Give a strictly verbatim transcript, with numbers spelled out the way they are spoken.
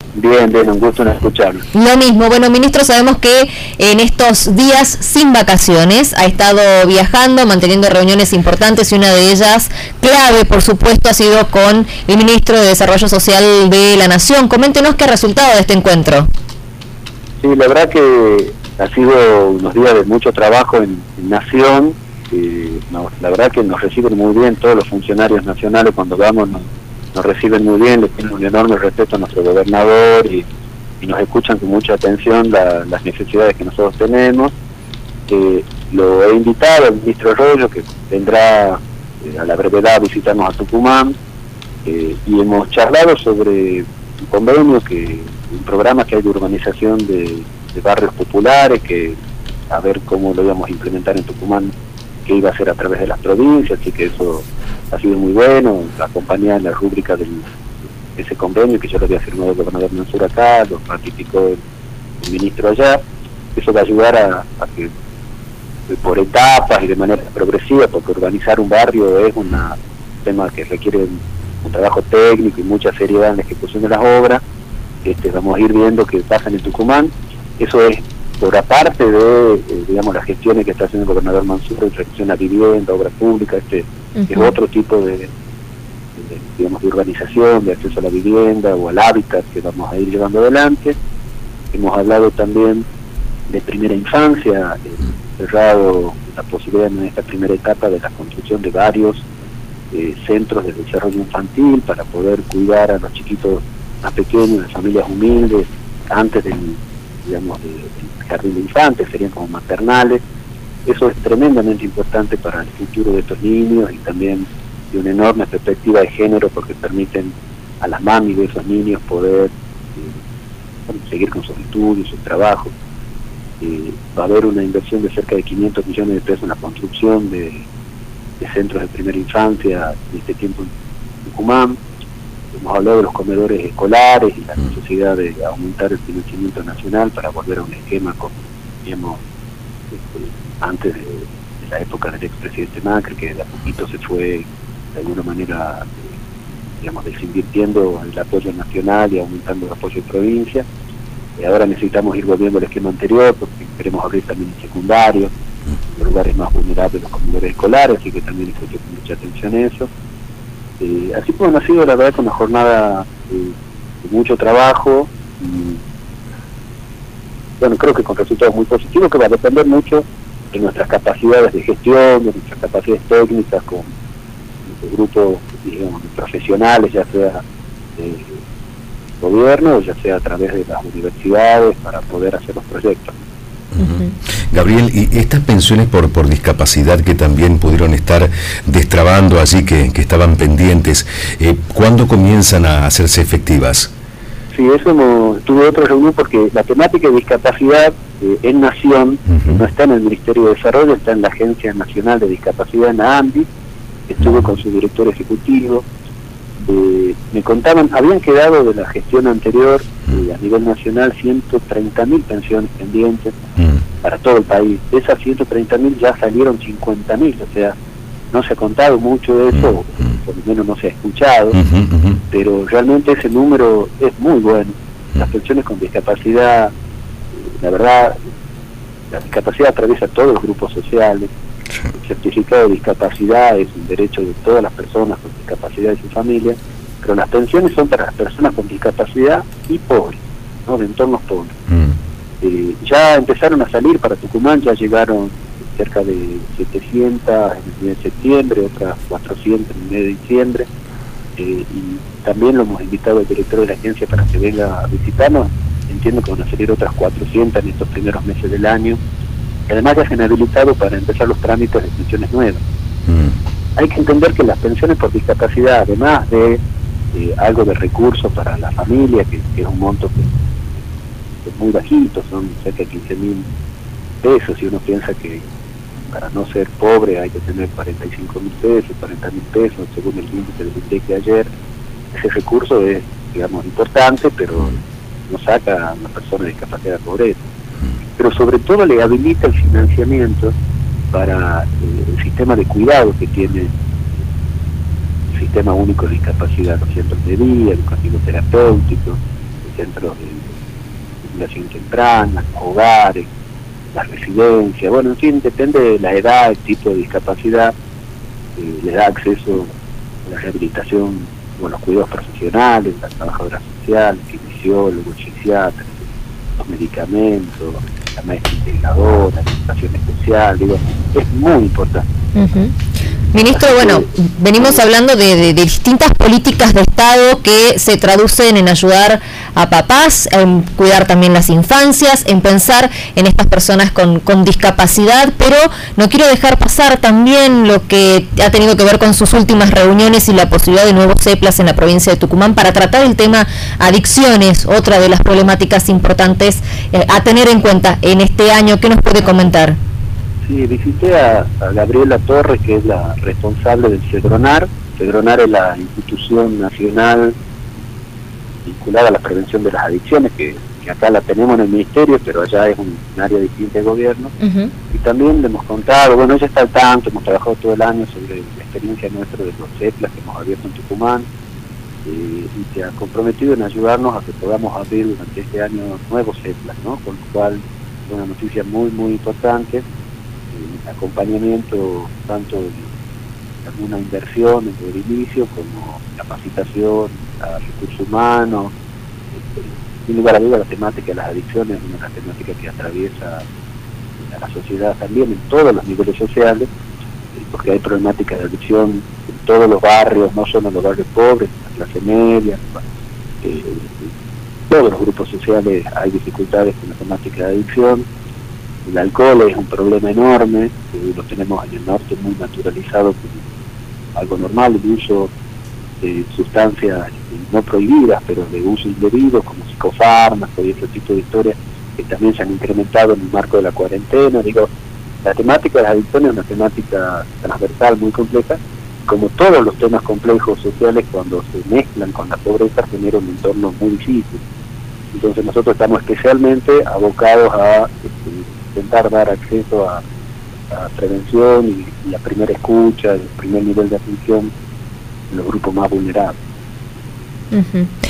Bien, bien, un gusto en escucharlo. Lo mismo. Bueno, ministro, sabemos que en estos días sin vacaciones ha estado viajando, manteniendo reuniones importantes y una de ellas, clave, por supuesto, ha sido con el ministro de Desarrollo Social de la Nación. Coméntenos qué resultado de este encuentro. Sí, la verdad que ha sido unos días de mucho trabajo en, en Nación. Eh, no, la verdad que nos reciben muy bien todos los funcionarios nacionales cuando vamos. Nos, nos reciben muy bien, le tienen un enorme respeto a nuestro gobernador y, y nos escuchan con mucha atención la, las necesidades que nosotros tenemos. Eh, lo he invitado al ministro Arroyo, que vendrá eh, a la brevedad a visitarnos a Tucumán, eh, y hemos charlado sobre un convenio, que un programa que hay de urbanización de, de barrios populares, que a ver cómo lo íbamos a implementar en Tucumán, que iba a ser a través de las provincias, así que eso ha sido muy bueno, acompañar en la rúbrica de ese convenio que yo lo había firmado el gobernador Mansur acá, lo ratificó el, el ministro allá. Eso va a ayudar a, a que por etapas y de manera progresiva, porque urbanizar un barrio es un tema que requiere un, un trabajo técnico y mucha seriedad en la ejecución de las obras. Este, vamos a ir viendo qué pasa en Tucumán. Eso es por aparte de, eh, digamos, las gestiones que está haciendo el gobernador Mansur en relación a vivienda, obra pública. Este uh-huh. es otro tipo de, de, digamos, de urbanización, de acceso a la vivienda o al hábitat que vamos a ir llevando adelante. Hemos hablado también de primera infancia, eh, cerrado la posibilidad en esta primera etapa de la construcción de varios eh, centros de desarrollo infantil para poder cuidar a los chiquitos más pequeños, de familias humildes, antes del, digamos, de, del jardín de infantes, serían como maternales. Eso es tremendamente importante para el futuro de estos niños y también de una enorme perspectiva de género, porque permiten a las mamis de esos niños poder eh, seguir con sus estudios, sus trabajos. Eh, va a haber una inversión de cerca de quinientos millones de pesos en la construcción de, de centros de primera infancia en este tiempo en Tucumán. Hemos hablado de los comedores escolares y la necesidad de aumentar el financiamiento nacional para volver a un esquema como digamos, este, antes de, de la época del expresidente Macri, que de a poquito se fue de alguna manera eh, digamos, desinvirtiendo el apoyo nacional y aumentando el apoyo de provincia. Y ahora necesitamos ir volviendo al esquema anterior, porque queremos abrir también el secundario, los lugares más vulnerables, los comedores escolares, así que también estoy con mucha atención a eso. Eh, así como ha sido la verdad con una jornada eh, de mucho trabajo, y, bueno, creo que con resultados muy positivos, que va a depender mucho de nuestras capacidades de gestión, de nuestras capacidades técnicas con nuestro grupo, digamos, de profesionales, ya sea eh, gobierno, ya sea a través de las universidades, para poder hacer los proyectos. Uh-huh. Gabriel, y estas pensiones por por discapacidad que también pudieron estar destrabando allí, que, que estaban pendientes, eh, ¿cuándo comienzan a hacerse efectivas? Sí, eso no, tuve otra reunión porque la temática de discapacidad eh, en Nación uh-huh. no está en el Ministerio de Desarrollo, está en la Agencia Nacional de Discapacidad, en la ANDI. Estuve uh-huh. con su director ejecutivo. Eh, me contaban, habían quedado de la gestión anterior eh, a nivel nacional ciento treinta mil pensiones pendientes mm. para todo el país. De esas ciento treinta mil ya salieron cincuenta mil, o sea, no se ha contado mucho de eso, mm. por lo menos no se ha escuchado, mm-hmm, mm-hmm. pero realmente ese número es muy bueno. Las pensiones con discapacidad, eh, la verdad, la discapacidad atraviesa todos los grupos sociales. El certificado de discapacidad es un derecho de todas las personas con discapacidad y su familia, pero las pensiones son para las personas con discapacidad y pobres, ¿no? De entornos pobres. Mm. Eh, ya empezaron a salir para Tucumán, ya llegaron cerca de setecientas en el mes de septiembre, otras cuatrocientas en el mes de diciembre, eh, y también lo hemos invitado al director de la agencia para que venga a visitarnos. Entiendo que van a salir otras cuatrocientas en estos primeros meses del año. Además ya se han habilitado para empezar los trámites de pensiones nuevas. Mm. Hay que entender que las pensiones por discapacidad, además de eh, algo de recursos para la familia, que, que es un monto que, que es muy bajito, son cerca de quince mil pesos, y uno piensa que para no ser pobre hay que tener cuarenta y cinco mil pesos, cuarenta mil pesos, según el índice del I N D E C de ayer. Ese recurso es, digamos, importante, pero no saca a una persona de discapacidad de pobreza. Pero sobre todo le habilita el financiamiento para eh, el sistema de cuidado que tiene el Sistema Único de Discapacidad, los centros de día, educativo terapéutico, el centros de estimulación temprana, hogares, las residencias, bueno, en fin, depende de la edad, el tipo de discapacidad, eh, le da acceso a la rehabilitación, bueno, los cuidados profesionales, las trabajadoras sociales, kinesiólogos, psiquiatras, los medicamentos, la maestra integradora, la educación especial, digo, es muy importante. Uh-huh. Ministro, bueno, venimos hablando de, de, de distintas políticas de Estado que se traducen en ayudar a papás, en cuidar también las infancias, en pensar en estas personas con, con discapacidad, pero no quiero dejar pasar también lo que ha tenido que ver con sus últimas reuniones y la posibilidad de nuevos CEPLAS en la provincia de Tucumán para tratar el tema adicciones, otra de las problemáticas importantes eh, a tener en cuenta en este año. ¿Qué nos puede comentar? Sí, visité a, a Gabriela Torres, que es la responsable del CEDRONAR. CEDRONAR es la institución nacional vinculada a la prevención de las adicciones, que, que acá la tenemos en el ministerio, pero allá es un, un área distinta de gobierno. Uh-huh. Y también le hemos contado, bueno, ella está al tanto, hemos trabajado todo el año sobre la experiencia nuestra de los CEPLAS que hemos abierto en Tucumán, eh, y se ha comprometido en ayudarnos a que podamos abrir durante este año nuevos CEPLAS, ¿no? Con lo cual es una noticia muy, muy importante. Acompañamiento tanto de alguna inversión desde el inicio como capacitación a recursos humanos, este, sin lugar a duda la temática de las adicciones es una de las temáticas que atraviesa a la sociedad también en todos los niveles sociales, porque hay problemáticas de adicción en todos los barrios, no solo en los barrios pobres, en la clase media, eh, todos los grupos sociales hay dificultades con la temática de adicción. El alcohol es un problema enorme, eh, lo tenemos en el norte muy naturalizado como algo normal, el uso de sustancias no prohibidas, pero de uso indebido, como psicofármacos y ese tipo de historias que también se han incrementado en el marco de la cuarentena. Digo, la temática de las adicciones es una temática transversal muy compleja, como todos los temas complejos sociales, cuando se mezclan con la pobreza genera un entorno muy difícil. Entonces nosotros estamos especialmente abocados a este, intentar dar acceso a, a prevención y, y a primera escucha, el primer nivel de atención en los grupos más vulnerables. Uh-huh.